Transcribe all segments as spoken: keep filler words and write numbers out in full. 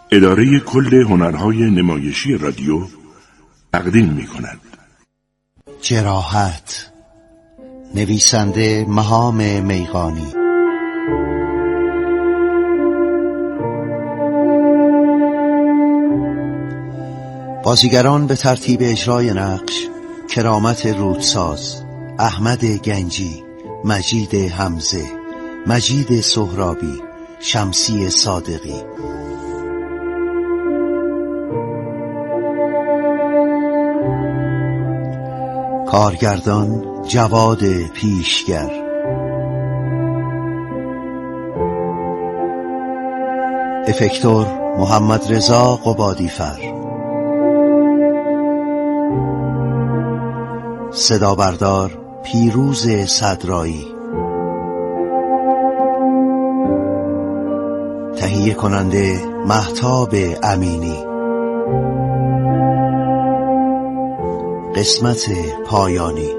اداره کل هنرهای نمایشی رادیو تقدیم می کند. جراحت، نویسنده مهام میغانی. بازیگران به ترتیب اجرای نقش: کرامت رودساز، احمد گنجی، مجید حمزه، مجید سهرابی، شمسی صادقی. کارگردان جواد پیشگر. افکتور محمد رضا قبادیفر. صدا بردار پیروز صدرایی. تهیه کننده مهتاب امینی. قسمت پایانی.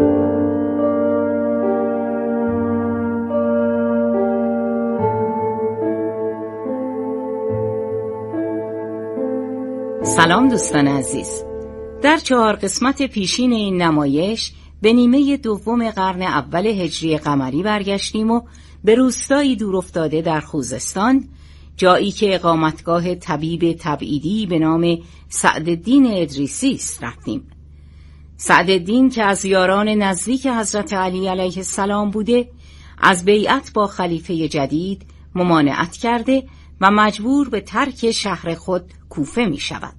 سلام دوستان عزیز. در چهار قسمت پیشین این نمایش به نیمه دوم قرن اول هجری قمری برگشتیم و به روستایی دور افتاده در خوزستان، جایی که اقامتگاه طبیب تبعیدی به نام سعدالدین ادریسی است، رفتیم. سعدالدین که از یاران نزدیک حضرت علی علیه السلام بوده، از بیعت با خلیفه جدید ممانعت کرده و مجبور به ترک شهر خود کوفه می شود.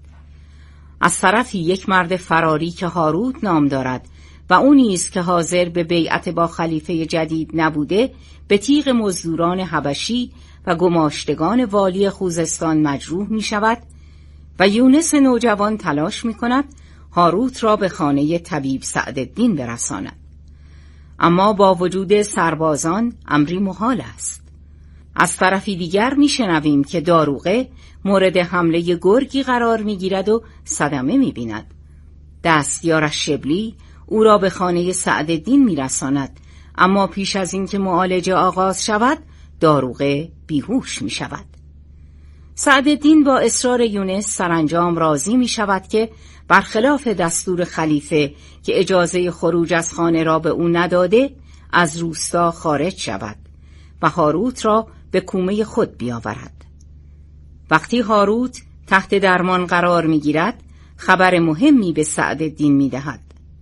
از طرفی یک مرد فراری که هاروت نام دارد و او نیز که حاضر به بیعت با خلیفه جدید نبوده، به تیغ مزدوران حبشی و گماشتگان والی خوزستان مجروح می شود و یونس نوجوان تلاش می کند هاروت را به خانه طبیب سعدالدین برساند. اما با وجود سربازان امری محال است. از طرفی دیگر می شنویم که داروغه مورد حمله گرگی قرار می گیرد و صدمه می بیند. دستیارش شبلی او را به خانه سعدالدین می رساند، اما پیش از این که معالجه آغاز شود داروغه بیهوش می شود. سعدالدین با اصرار یونس سرانجام راضی می شود که برخلاف دستور خلیفه که اجازه خروج از خانه را به او نداده، از روستا خارج شود و هاروت را به کومه خود بیاورد. وقتی هاروت تحت درمان قرار می گیرد، خبر مهمی به سعدالدین می دهد.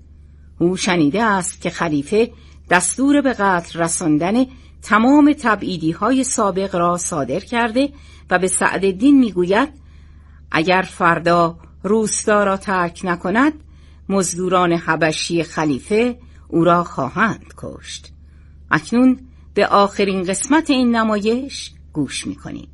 او شنیده است که خلیفه دستور به قتل رساندن تمام تبعیدی های سابق را صادر کرده و به سعدالدین می گوید اگر فردا روستا را ترک نکند، مزدوران حبشی خلیفه او را خواهند کشت. اکنون به آخرین قسمت این نمایش گوش می کنیم.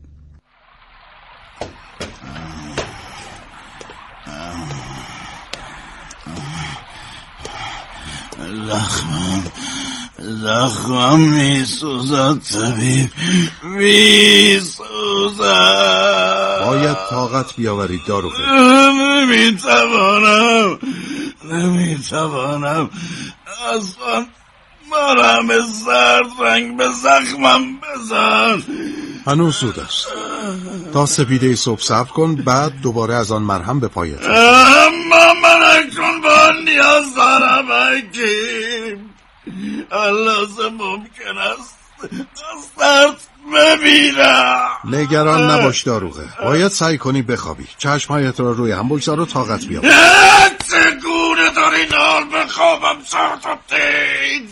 زخمم زخمم می سوزد طبیب، می سوزد. باید طاقت بیاورید داروغه. نمی توانم نمی توانم اصلا مرهم زرد رنگ به زخمم بزن. هنوز زود است. تا سپیده صبح صبر کن، بعد دوباره از آن مرهم به پایت. اما من اکنون با نیاز دارم حکیم. لازم ممکن است دست ببینم. نگران نباش داروغه، باید سعی کنی بخوابی. چشمهایت را روی هم بگذار و طاقت بیاور. چگونه در این حال بخوابم سرت و تیز؟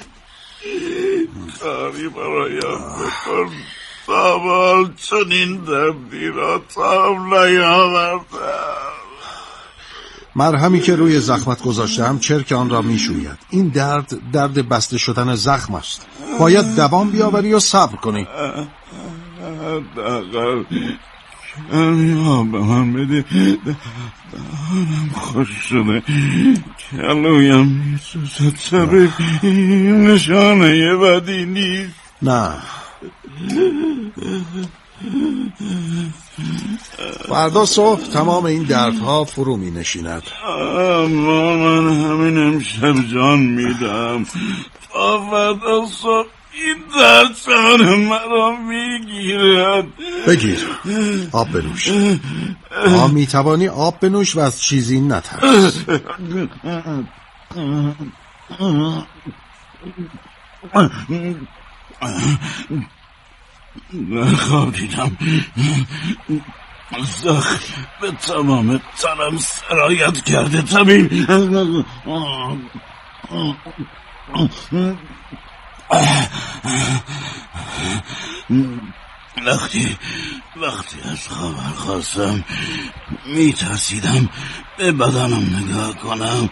کاری برایم بکن. سوال چنین دردی را تام نیاوردم. مرهمی که روی زخمت گذاشتم چرک آن را میشوید. این درد درد بسته شدن زخم است. باید دوام بیاوری و صبر کنی. حداقل کمی آب به من بده. دهانم خوش شده، کلویم میسوزد. طبیب، این نشانه بدی نیست. نه، فردا صبح تمام این دردها فرو می نشیند. اما من همین امشب جان میدم. تا فردا صبح این سرطان مرا میگیرد. بگیر آب بنوش. آ میتوانی آب بنوش و از چیزی نترس. در خواب دیدم زخم به تمام تنم سرایت کرده. طبیب وقتی وقتی از خواب برخاستم میترسیدم به بدنم نگاه کنم.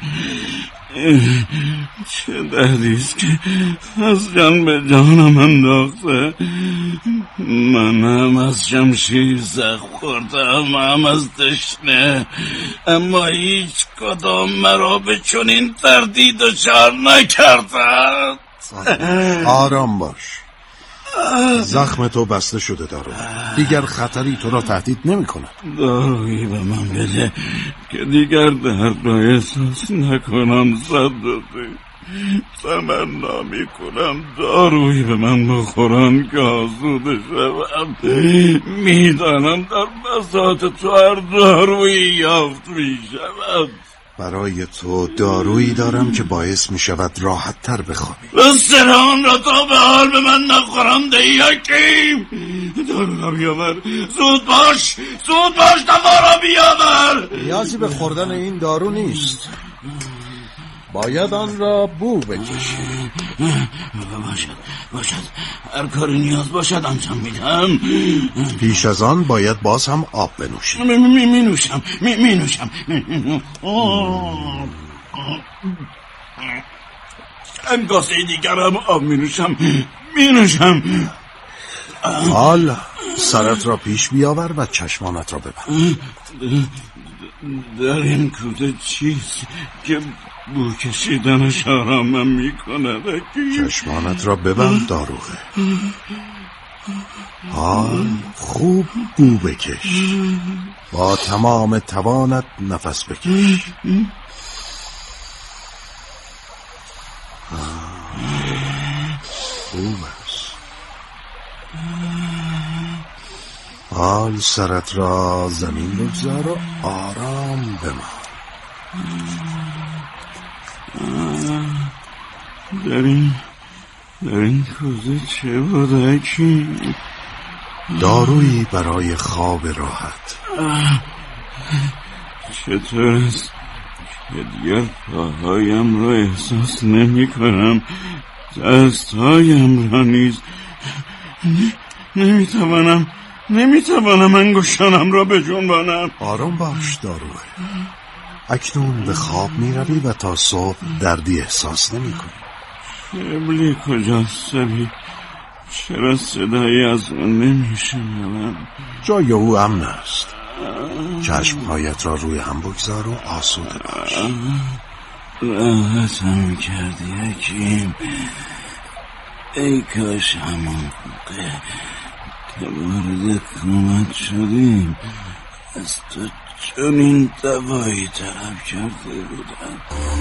چه دردیست که از جان به جانم انداخته. من هم از شمشیر زخم خوردم، هم از تشنه، اما هیچ کدام مرا به چنین دردی دچار نکردند. آرام باش. زخم تو بسته شده دارو. دیگر خطری تو را تهدید نمی کند. دارویی به من بده که دیگر درد را احساس نکنم. صدقی تمنا می کنم دارویی به من بخورن که آسوده شوم. میدانم در بساط تو هر دارویی یافت می شود. برای تو دارویی دارم که باعث می شود راحت تر بخوابی. سران را تا به حال به من نخورنده یکیم. دارو را بیاور. زود باش زود باش دوا را بیاور. نیازی به خوردن این دارو نیست. باید آن را بو بکشی. باشد باشد هر کاری نیاز باشد انجام میدم. پیش از آن باید باز هم آب بنوشی. می می می نوشم می می نوشم. چند کاسه دیگر هم آب می نوشم می نوشم. حال سرت را پیش بیاور و چشمانت را ببند. در این کوزه چیست که بو کشیدنش آرامم می کند؟ چشمانت را ببند داروغه. حال خوب بو بکش. با تمام توانت نفس بکش. خوب است. حال سرت را زمین بگذار و آرام بمان. در این در این کوزه چه بوده کی؟ دارویی برای خواب راحت. چطور است که دیگر پاهایم را احساس نمی کنم، دستهایم را نیز نمی توانم نمی توانم انگشتانم را بجنبانم. آرام باش داروه. اکنون به خواب می روی و تا صبح دردی احساس نمی کنی. شبلی کجاست سبی؟ چرا صدایی از اون نمی شنوم؟ جای او امن است. چشمهایت را روی هم بگذار و آسوده باش. راحتم کردی حکیم. ای کاش همون موقع که وارد کمت شدیم از تو چنین دوایی طلب کرده بودم.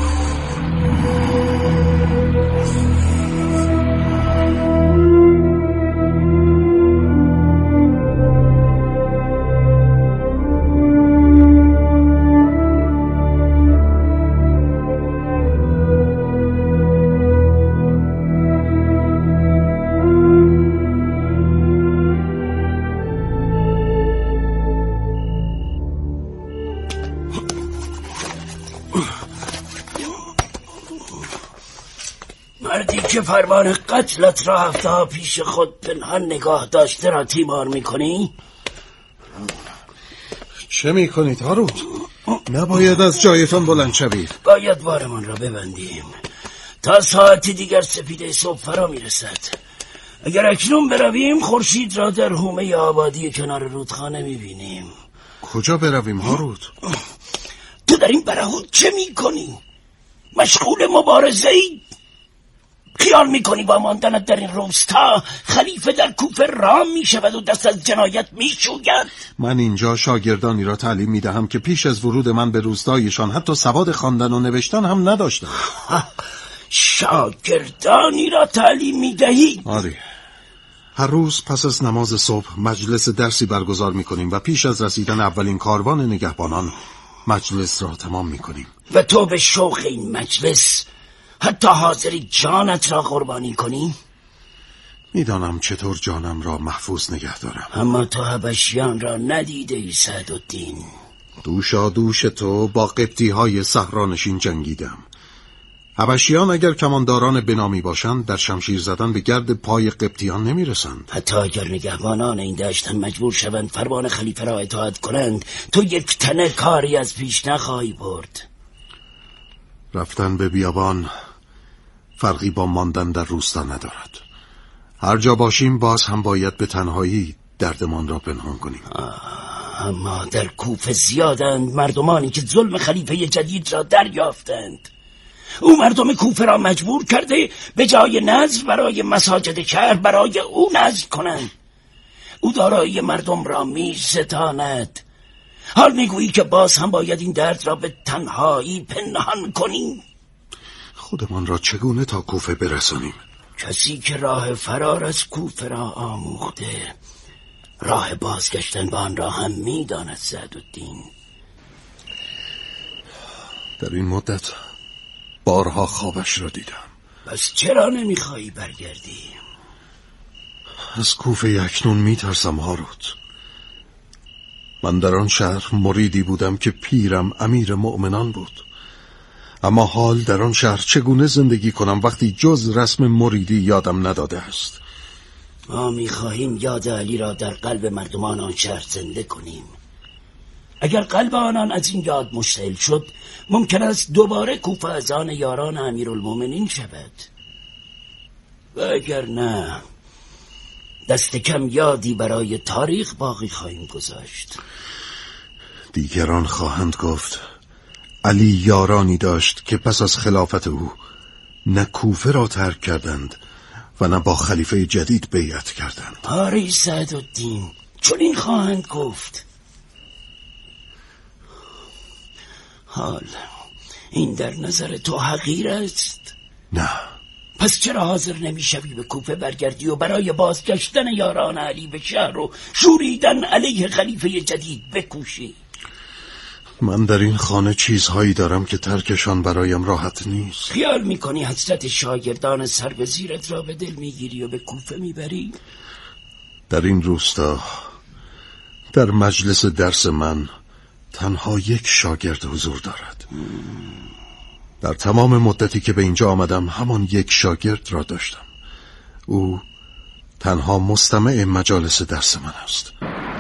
مردی که فرمان قتلت را هفته ها پیش خود پنهان نگاه داشته را تیمار میکنی؟ چه میکنید هارون؟ نباید از جایتان بلند شوید. باید بارمان را ببندیم تا ساعتی دیگر سپیده صبح فرا میرسد. اگر اکنون برویم خورشید را در حومه آبادی کنار رودخانه میبینیم. کجا برویم هارون؟ تو در این برهوت چه میکنی؟ مشغول مبارزه ای؟ خیال میکنی با ماندنت در این روستا خلیفه در کوفه رام میشود و دست از جنایت میشوید؟ من اینجا شاگردانی را تعلیم میدهم که پیش از ورود من به روستایشان حتی سواد خواندن و نوشتن هم نداشتند. شاگردانی را تعلیم میدهی؟ آره. هر روز پس از نماز صبح مجلس درسی برگزار میکنیم و پیش از رسیدن اولین کاروان نگهبانان مجلس را تمام میکنیم. و تو به شوق این مجلس حتی حاضری جانت را قربانی کنی؟ میدانم چطور جانم را محفوظ نگه دارم. اما تو حبشیان را ندیده ای سعدالدین. دوشا دوش تو با قبطی های صحرانشین جنگیدم. حبشیان اگر کمانداران بنامی باشند در شمشیر زدن به گرد پای قبطیان نمیرسند. حتی اگر نگهبانان این دشت هم مجبور شوند فرمان خلیفه را اطاعت کنند، تو یک تنه کاری از پیش نخواهی برد. رفتن به بیابان فرقی با ماندن در روستا ندارد. هر جا باشیم باز هم باید به تنهایی دردمان را پنهان کنیم. اما در کوفه زیادند مردمانی که ظلم خلیفه جدید را دریافتند. او مردم کوفه را مجبور کرده به جای نذر برای مساجد شهر برای او نذر کنند. او دارایی مردم را می ستاند. حال میگویی که باز هم باید این درد را به تنهایی پنهان کنیم. خودمان را چگونه تا کوفه برسانیم؟ کسی که راه فرار از کوفه را آموخته، راه بازگشتن به آن را هم میداند سعدالدین. در این مدت بارها خوابش را دیدم. پس چرا نمیخوایی برگردی؟ از کوفه اکنون میترسم هاروت. من در آن شهر مریدی بودم که پیرم امیر مؤمنان بود. اما حال در آن شهر چگونه زندگی کنم وقتی جز رسم مریدی یادم نداده است؟ ما میخواهیم یاد علی را در قلب مردمان آن شهر زنده کنیم. اگر قلب آنان از این یاد مشتعل شد، ممکن است دوباره کوفه از آن یاران امیرالمومنین شود. و اگر نه، دست کم یادی برای تاریخ باقی خواهیم گذاشت. دیگران خواهند گفت علی یارانی داشت که پس از خلافت او نه کوفه را ترک کردند و نه با خلیفه جدید بیعت کردند. آری سعدالدین، چون این خواهند گفت. حال این در نظر تو حقیر است؟ نه. پس چرا حاضر نمیشوی به کوفه برگردی و برای بازگشتن یاران علی به شهر و شوریدن علیه خلیفه جدید بکوشی؟ من در این خانه چیزهایی دارم که ترکشان برایم راحت نیست. خیال میکنی حسرت شاگردان سر به زیرت را به دل میگیری و به کوفه میبری؟ در این روستا در مجلس درس من تنها یک شاگرد حضور دارد. در تمام مدتی که به اینجا آمدم همان یک شاگرد را داشتم. او تنها مستمع مجالس درس من است.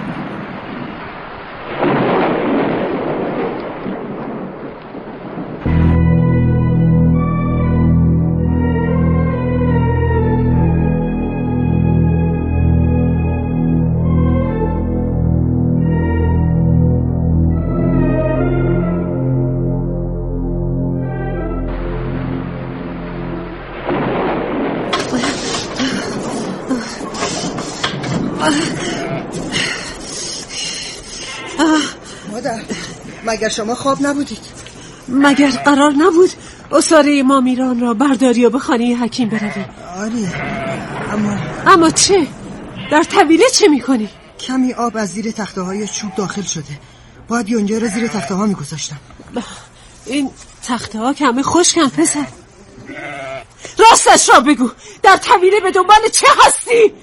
مادر، مگر شما خواب نبودید؟ مگر قرار نبود اساره ما میران را برداری و به خانه حکیم بروی؟ آری، اما اما چه؟ در طویله چه میکنی؟ کمی آب از زیر تخته های چوب داخل شده، باید یونجه را زیر تخته ها میگذاشتم. این تخته ها که همه خشکن پسر. راستش را بگو، در طویله به دنبال چه هستی؟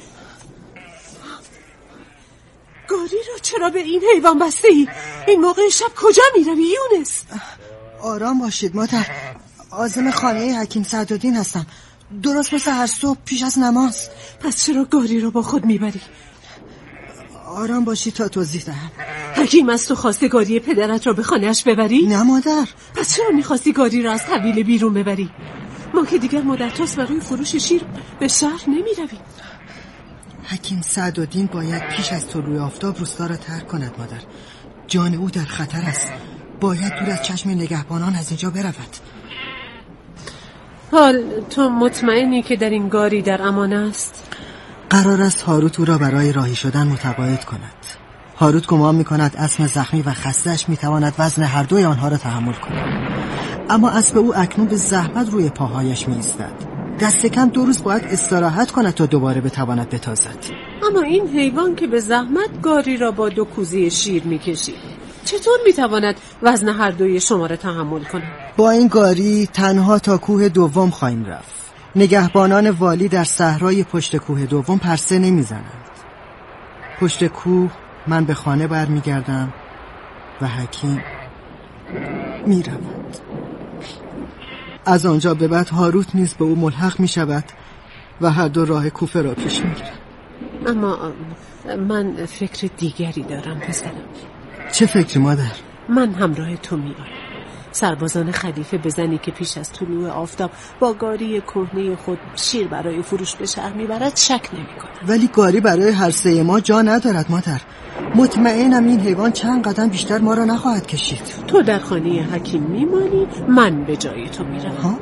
گاری را چرا به این حیوان بسته ای؟ این موقع شب کجا می روی یونس؟ آرام باشید مادر، عازم خانه حکیم سعدالدین هستم، درست مثل هر صبح پیش از نماز. پس چرا گاری را با خود می بری؟ آرام باشید تا توضیح دهم. حکیم از تو خواسته گاری پدرت را به خانهش ببری؟ نه مادر. پس چرا می خواستی گاری را از طویله بیرون ببری؟ ما که دیگر مدت هاست برای فروش شیر به شهر نمی رویم. حکیم سعدالدین باید پیش از طلوع آفتاب روستا را ترک کند مادر. جان او در خطر است، باید دور از چشم نگهبانان از اینجا برود. حال تو مطمئنی که در این گاری در امان است؟ قرار است هاروت او را برای راهی شدن متقاعد کند. هاروت گمان می‌کند اسب زخمی و خسته‌اش می‌تواند وزن هر دوی آنها را تحمل کند، اما اسب او اکنون به زحمت روی پاهایش می‌ایستد. دست کم دو روز باید استراحت کند تا دوباره بتواند بتازد. اما این حیوان که به زحمت گاری را با دو کوزه شیر میکشید، چطور میتواند وزن هر دوی شما را تحمل کند؟ با این گاری تنها تا کوه دوم خواهیم رفت. نگهبانان والی در صحرای پشت کوه دوم پرسه نمیزنند. پشت کوه من به خانه برمیگردم و حکیم میرود. از آنجا به بعد هاروت نیز به او ملحق میشود و هر دو راه کوفه را پیش میگیرند. اما من فکر دیگری دارم پسرم. چه فکری مادر؟ من همراه تو میآیم. سربازان خلیفه به زنی که پیش از طلوع آفتاب با گاری کهنه خود شیر برای فروش به شهر میبرد شک نمی‌کنم. ولی گاری برای هر سه ما جا ندارد مادر. مطمئنم این حیوان چند قدم بیشتر ما را نخواهد کشید. تو در خانه حکیم میمانی، من به جای تو میروم. ها؟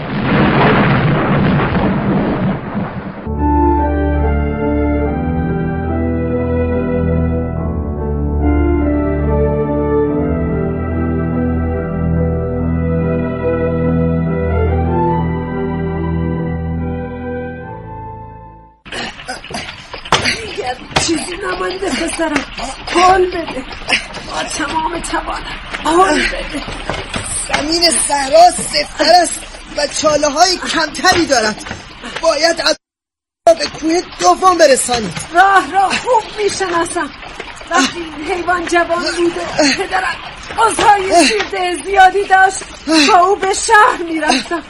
چیزی نمانده پسرم، حال بده با تمام توانم، حال بده. زمین صحرا سفت‌تر است و چاله های کمتری دارد. باید از به کوه دوم برسانید. راه را خوب میشناسم. وقتی این حیوان جوان بود و پدرم عضوهای شیرده زیادی داشت با او به شهر میرفتم.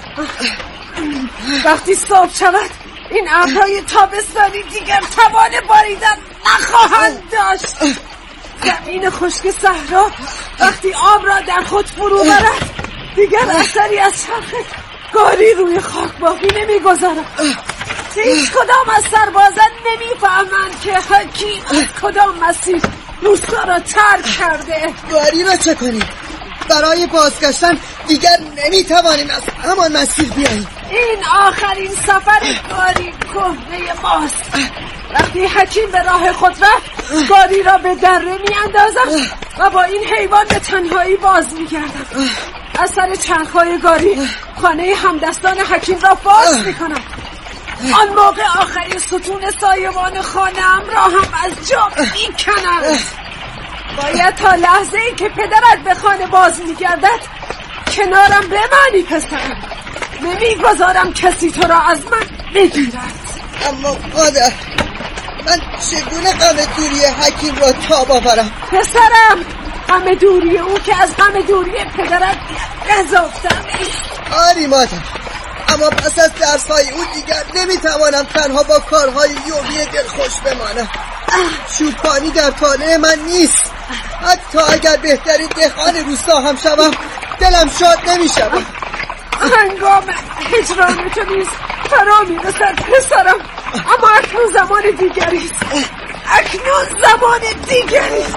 وقتی صبح شود این ابرهای تابستانی دیگر توان باریدن نخواهند داشت. زمین خشک صحرا وقتی آب را در خود فرو برد دیگر اثری از چرخ گاری روی خاک باقی نمیگذارد. هیچ کدام از سربازان نمیفهمند که حکیم از کدام مسیر روستا را ترک کرده. گاری را چه کنیم؟ برای بازگشتن دیگر نمیتوانیم از همان مسیر بیاییم. این آخرین سفر گاری کهنه ماست. وقتی حکیم به راه خود رفت گاری را به دره میاندازم و با این حیوان به تنهایی باز میگردم. از سر چرخهای گاری خانه همدستان حکیم را باز میکنم. آن موقع آخرین ستون سایبان خانه‌ام را هم از جا میکنم. باید تا لحظه ای که پدرت به خانه باز میگردد کنارم بمانی پسرم. نمیگذارم کسی تو را از من بگیرد. اما مادر من چگونه غم دوری حکیم را تاب آورم؟ پسرم غم دوری او که از غم دوری پدرت گزافتم. آری مادر، اما پس از درس‌های او دیگر نمیتوانم تنها با کارهای یومی دلخوش بمانم. چوپانی در طالع من نیست. حتی اگر بهترین دهقان روستا هم شوم دلم شاد نمیشود. هنگام هجران تو نیست فرا میرسد پسرم. اما اکنون زمان دیگریست. اکنون زمان دیگریست.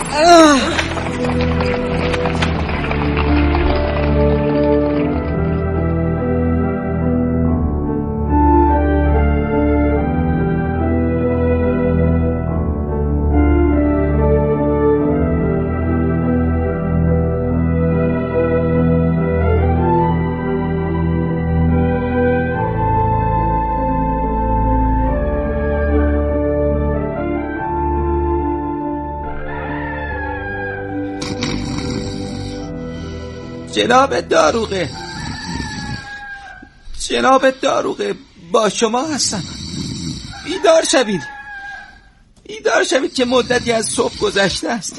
جناب داروغه، جناب داروغه با شما هستم. بیدار شوید، بیدار شوید که مدتی از صبح گذشته است.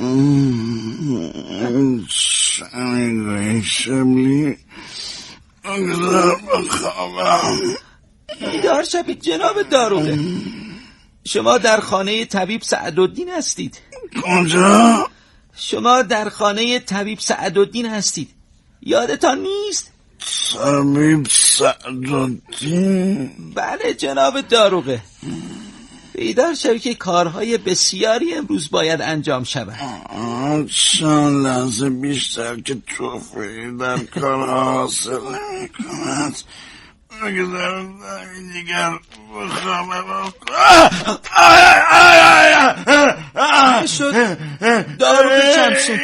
شمیگوی شبلی اگذار بخوابم. بیدار شوید جناب داروغه. شما در خانه طبیب سعدالدین هستید. کجا؟ شما در خانه طبیب سعدالدین هستید. یادتان نیست؟ طبیب سعدالدین؟ بله جناب داروغه. بیدار شوید که کارهای بسیاری امروز باید انجام شود. چند لحظه بیشتر که توفیقی در کارها حاصل نمی کند اگر دیگر بخوابم. چه شد داروغه شمشیر؟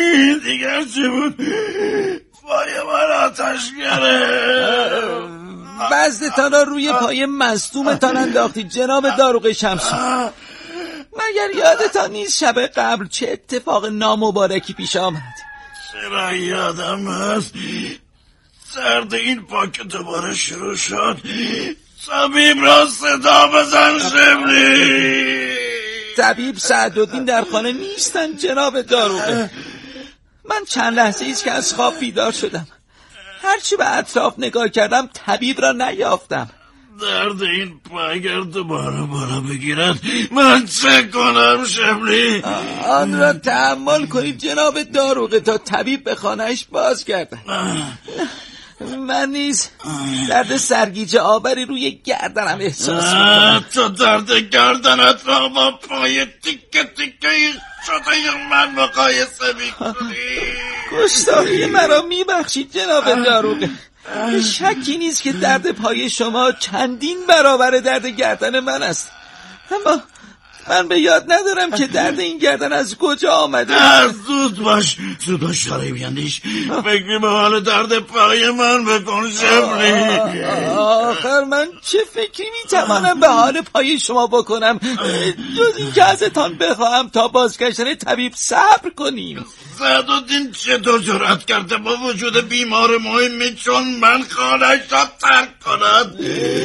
دیگر چی بود؟ پای من آتش گرفت. وزنتان را روی پای مصدومتان انداختید جناب داروغ شمسون. مگر یادتان نیست شب قبل چه اتفاق نامبارکی پیش آمد؟ چرا یادم هست. درد این پا که دوباره شروع شد. طبیب را صدا بزن شبلی. طبیب سعدالدین در خانه نیستن جناب داروغه. من چند لحظه ایست که از خواب بیدار شدم. هرچی به اطراف نگاه کردم طبیب را نیافتم. درد این پا اگر دوباره بالا بگیرد من چه کنم شبلی؟ آن را تحمل کنید جناب داروغه تا طبیب به خانهش باز گردد. من نیز درد سرگیجه آوری روی گردنم احساس میکنم. تو درد گردنت را با پای تیکه تیکه شده من مقایسه میکنی؟ گستاخی مرا میبخشید جناب داروغه. شکی نیست که درد پای شما چندین برابر درد گردن من است، اما من به یاد ندارم که درد این گردن از کجا آمده. زود باش زود باش شارعی بیندیش. فکری به حال درد پای من بکن شبلی. آخر من چه فکری میتوانم به حال پای شما بکنم جز این که ازتان بخواهم تا بازگشتن طبیب صبر کنیم. سعدالدین چطور جرأت کرده با وجود بیمار مهمی چون من خانه‌اش را ترک کند؟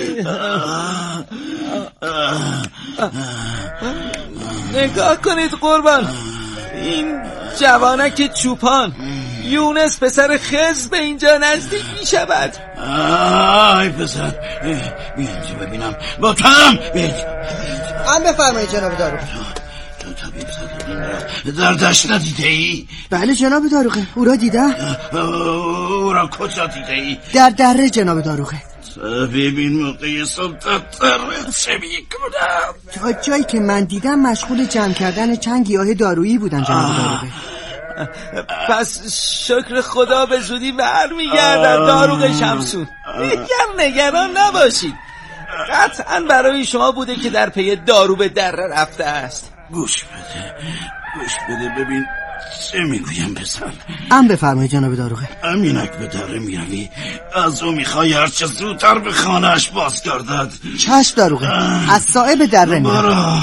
نگاه کنید قربان، این جوانک چوپان یونس پسر خضر به اینجا نزدیک می شود. آی پسر بیا اینجا ببینم با تو هم هم بفرمایید جناب داروغه. طبیب سعدالدین را دردش ندیده ای؟ بله جناب داروغه، او را دیدم. او را کجا دیده ای؟ در دره جناب داروغه. طبیب این موقع سلطت دره چه می کنم؟ تا جایی که من دیدم مشغول جمع کردن چند گیاه دارویی بودن جناب داروغه. پس شکر خدا به زودی برمیگردن داروغ شمسون. میگم نگران نباشید، قطعا برای شما بوده که در پی دارو به دره رفته است. گوش بده گوش بده ببین چه میگویم پسر. ام بفرمایید جناب داروغه. امینک به دره میروی از او میخوای هرچه زودتر به خانهش باز گردد. چشم داروغه، از صاحب دره میرم. برا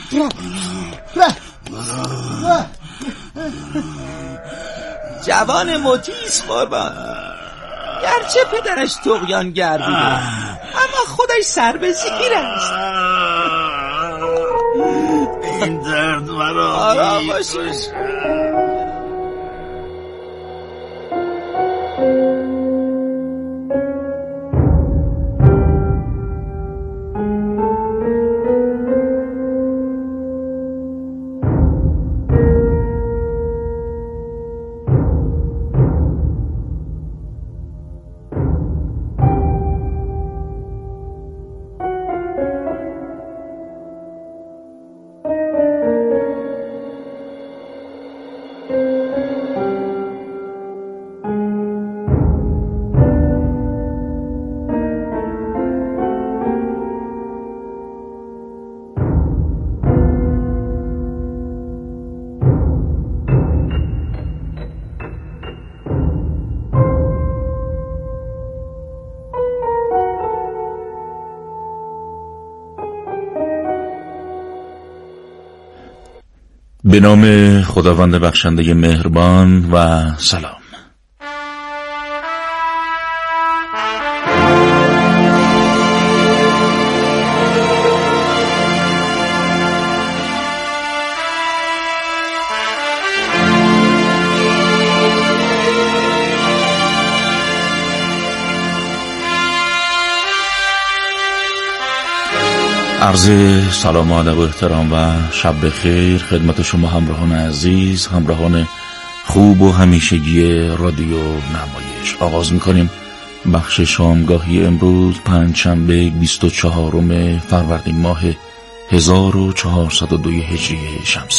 برا جوان مطیع قربان، گرچه پدرش طغیانگر بوده اما خودش سر به زیر است. این درد مرا آرام باشید. به نام خداوند بخشنده مهربان و سلام. عرض سلام و ادب و احترام و شب بخیر خدمت شما همراهان عزیز، همراهان خوب و همیشگی رادیو نمایش. آغاز میکنیم بخش شامگاهی امروز پنجشنبه بیست و چهارم فروردین ماه هزار و چهارصد و دو هجری شمسی.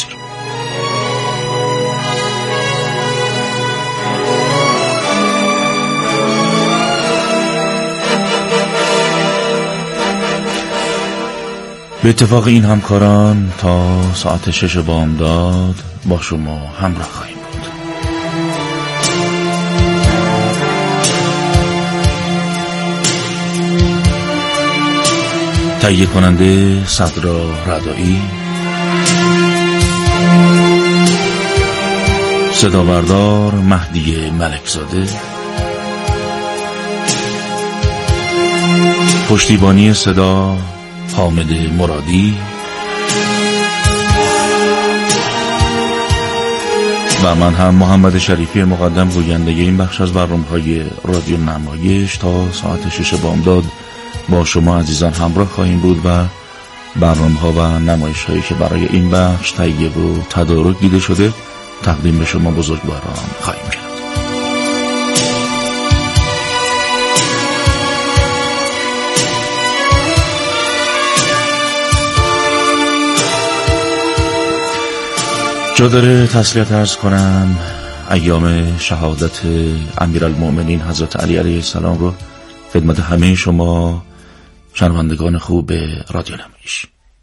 به اتفاق این همکاران تا ساعت شش بامداد با شما همراه خواهیم بود. تهیه کننده صدرا رضایی، صدا بردار مهدی ملکزاده، پشتیبانی صدا حامد مرادی و من هم محمد شریفی مقدم گوینده این بخش از برنامه‌های رادیو نمایش تا ساعت شش بامداد با شما عزیزان همراه خواهیم بود و برنامه‌ها و نمایش‌هایی که برای این بخش تهیه و تدارک دیده شده تقدیم به شما بزرگواران خواهیم کرد. جا داره تسلیت عرض کنم ایام شهادت امیرالمؤمنین حضرت علی علیه السلام رو خدمت همه شما شنوندگان خوب رادیو نمایش.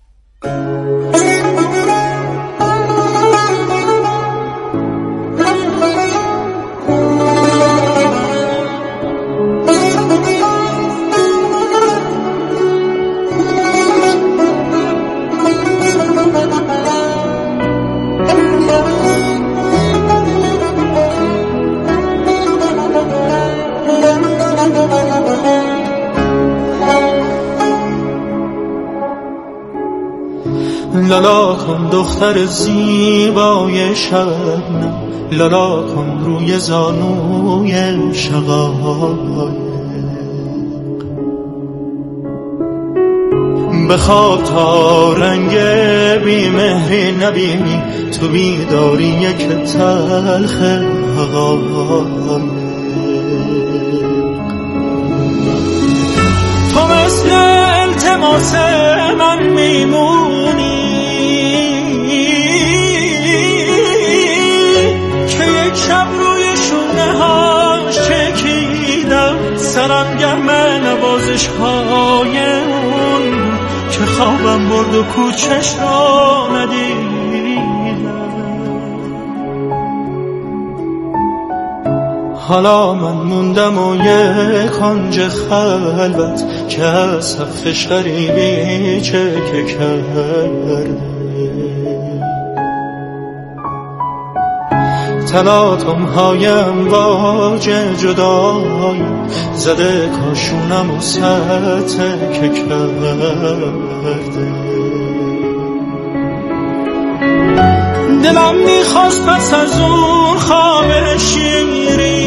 لالا کن دختر زیبای شبنم، لالا کن روی زانوی شقایق، بخواب تا رنگ بیمهری نبینی تو بیداری یک تلخ حقایق. تو مثل التماس من میمونی که یک شب روی شونه هاش چکیدم، سرم گرم نوازش های اون که خوابم برد و کوچش را ندیدم. حالا من موندم و یک کنج خلوت که از سقفش غریبی چکه کرده، تلاطم هایم واج جدایی زده کاشونم و سطح کرده. دلم میخواست پس از اون خواب شیری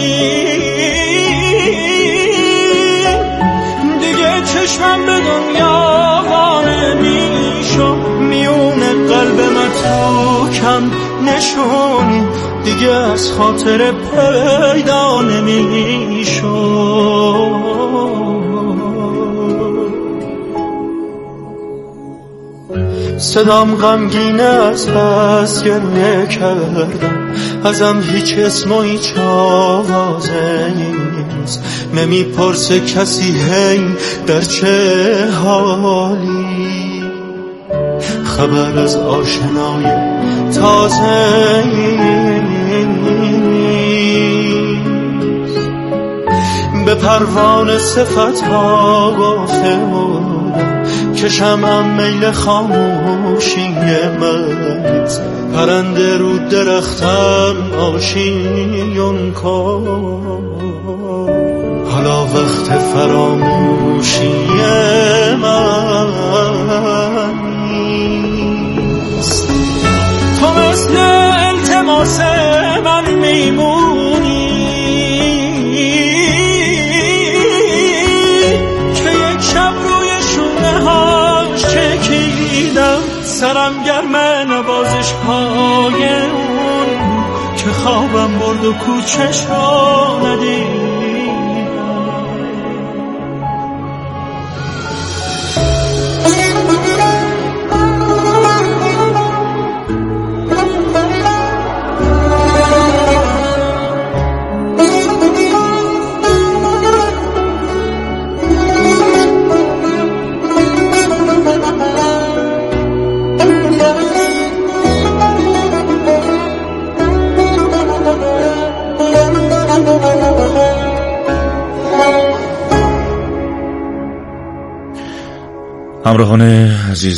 دیگه چشمم به دنیا وانه میشم، میونه قلب من تو کم نشونی دیگه از خاطر پیدا نمیشم. صدام غمگینه از بس گریه کردم، ازم هیچ اسم و هیچ آوازه نیست، نمیپرسه کسی هی در چه حالی، خبر از آشنای تازه نیست. به پروانه صفت ها گفته بودم که شمعم میل خاموشی منیست، پرنده رو درختم آشیون کن، حالا وقت فراموشی من نیست. تو مثل التماس من میمونی که یک شب روی شونه هاش چکیدم، سرم گرم نوازش های اون که خوابم برد و کوچش را ندیدم. Thank you. همراهان عزیز